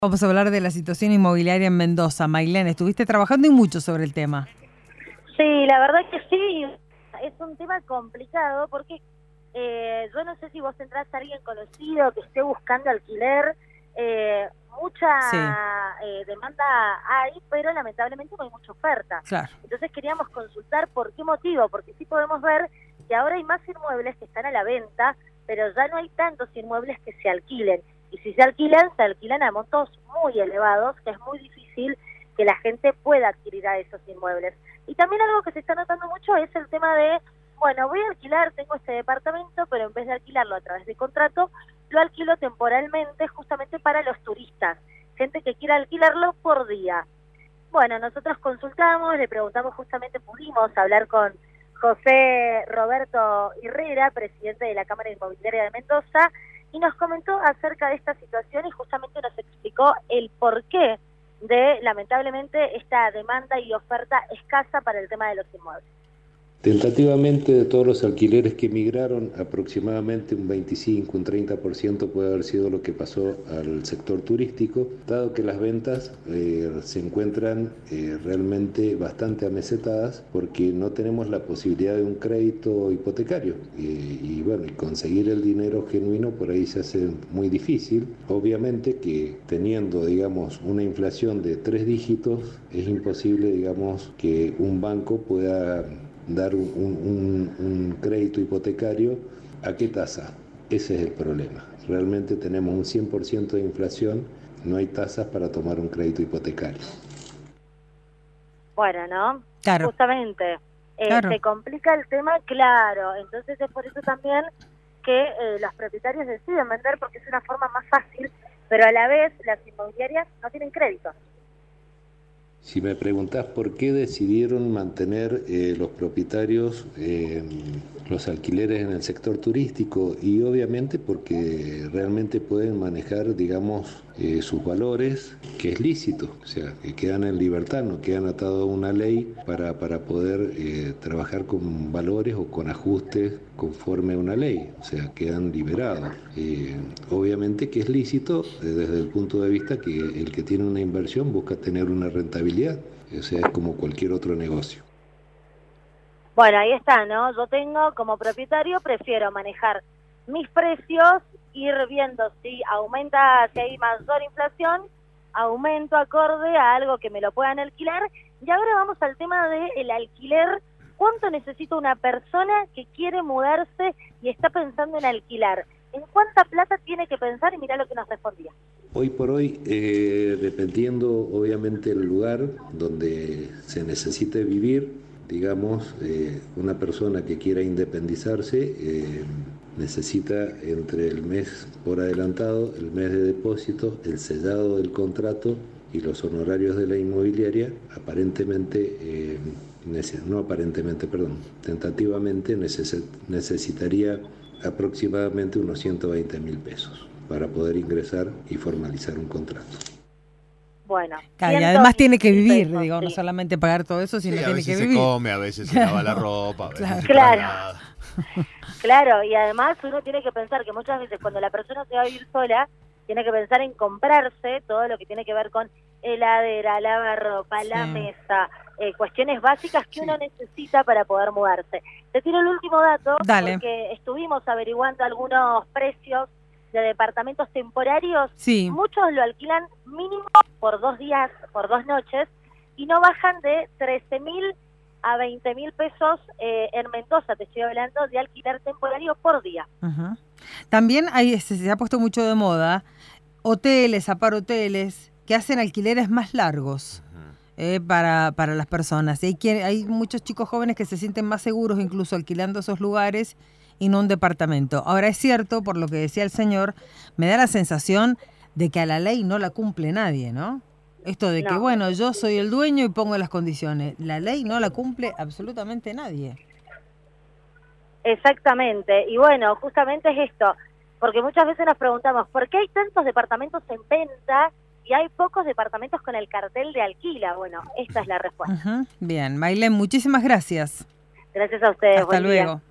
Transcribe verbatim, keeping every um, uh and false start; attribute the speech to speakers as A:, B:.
A: Vamos a hablar de la situación inmobiliaria en Mendoza. Mailén, estuviste trabajando y mucho sobre el tema.
B: Sí, la verdad que sí, es un tema complicado porque eh, yo no sé si vos tendrás a alguien conocido que esté buscando alquiler, eh, mucha
A: Sí.
B: eh, demanda hay, pero lamentablemente no hay mucha oferta.
A: Claro.
B: Entonces queríamos consultar por qué motivo, porque sí podemos ver que ahora hay más inmuebles que están a la venta, pero ya no hay tantos inmuebles que se alquilen. Y si se alquilan, se alquilan a montos muy elevados, que es muy difícil que la gente pueda adquirir a esos inmuebles. Y también algo que se está notando mucho es el tema de, bueno, voy a alquilar, tengo este departamento, pero en vez de alquilarlo a través de contrato, lo alquilo temporalmente justamente para los turistas, gente que quiera alquilarlo por día. Bueno, nosotros consultamos, le preguntamos, justamente pudimos hablar con José Roberto Herrera, presidente de la Cámara Inmobiliaria de Mendoza, y nos comentó acerca de esta situación y justamente nos explicó el porqué de, lamentablemente, esta demanda y oferta escasa para el tema de los inmuebles.
C: Tentativamente, de todos los alquileres que migraron, aproximadamente un veinticinco, un treinta por ciento puede haber sido lo que pasó al sector turístico, dado que las ventas eh, se encuentran eh, realmente bastante amesetadas porque no tenemos la posibilidad de un crédito hipotecario. Eh, y bueno, y conseguir el dinero genuino por ahí se hace muy difícil. Obviamente que teniendo, digamos, una inflación de tres dígitos, es imposible, digamos, que un banco pueda dar un, un, un crédito hipotecario. ¿A qué tasa? Ese es el problema. Realmente tenemos un cien por ciento de inflación, no hay tasas para tomar un crédito hipotecario.
B: Bueno, ¿no?
A: Claro.
B: Justamente, eh,
A: Claro.
B: se complica el tema, claro, entonces es por eso también que eh, los propietarios deciden vender porque es una forma más fácil, pero a la vez las inmobiliarias no tienen crédito.
C: Si me preguntás por qué decidieron mantener eh, los propietarios eh, los alquileres en el sector turístico, y obviamente porque realmente pueden manejar, digamos, eh, sus valores, que es lícito, o sea, que quedan en libertad, no quedan atados a una ley para, para poder eh, trabajar con valores o con ajustes conforme a una ley, o sea, quedan liberados. Eh, obviamente que es lícito eh, desde el punto de vista que el que tiene una inversión busca tener una rentabilidad, o sea, es como cualquier otro negocio.
B: Bueno, ahí está, ¿no? Yo tengo, como propietario, prefiero manejar mis precios, ir viendo si aumenta, si hay mayor inflación, aumento acorde a algo que me lo puedan alquilar. Y ahora vamos al tema del alquiler. ¿Cuánto necesita una persona que quiere mudarse y está pensando en alquilar? ¿En cuánta plata tiene que pensar? Y mirá lo que nos respondía.
C: Hoy por hoy, eh, dependiendo obviamente del lugar donde se necesite vivir, digamos, eh, una persona que quiera independizarse eh, necesita entre el mes por adelantado, el mes de depósito, el sellado del contrato y los honorarios de la inmobiliaria. Aparentemente, eh, no aparentemente, perdón, tentativamente neces- necesitaría aproximadamente unos ciento veinte mil pesos para poder ingresar y formalizar un contrato.
B: Bueno,
A: Claro, y además tiene que vivir,
B: pesos,
A: digo,
B: sí.
A: no solamente pagar todo eso, sino
D: Sí, a
A: tiene
D: veces
A: que
D: se
A: vivir.
D: come, a veces se lava la ropa, a veces
A: Claro.
D: se
B: Claro.
D: traslada.
B: Claro, y además uno tiene que pensar que muchas veces cuando la persona se va a vivir sola, tiene que pensar en comprarse todo lo que tiene que ver con heladera, lavarropa,
A: Sí.
B: la mesa, eh, cuestiones básicas que
D: Sí.
B: uno necesita para poder mudarse. Te tiro el último dato,
A: Dale.
B: porque estuvimos averiguando algunos precios de departamentos temporarios.
A: Sí.
B: Muchos lo alquilan mínimo por dos días, por dos noches, y no bajan de trece mil a veinte mil pesos eh, en Mendoza, te estoy hablando de alquiler temporario por día.
A: Ajá. También hay, se, se ha puesto mucho de moda hoteles, aparhoteles, que hacen alquileres más largos eh, para, para las personas. Y hay, quien, hay muchos chicos jóvenes que se sienten más seguros incluso alquilando esos lugares y no un departamento. Ahora es cierto, por lo que decía el señor, me da la sensación de que a la ley no la cumple nadie, ¿no? Esto de que,
B: No.
A: bueno, yo soy el dueño y pongo las condiciones. La ley no la cumple absolutamente nadie.
B: Exactamente, y bueno, justamente es esto, porque muchas veces nos preguntamos, ¿por qué hay tantos departamentos en venta y hay pocos departamentos con el cartel de alquila? Bueno, esta es la respuesta.
A: Uh-huh. Bien, Mailén, muchísimas gracias.
B: Gracias a ustedes.
A: Hasta
B: buen día.
A: luego.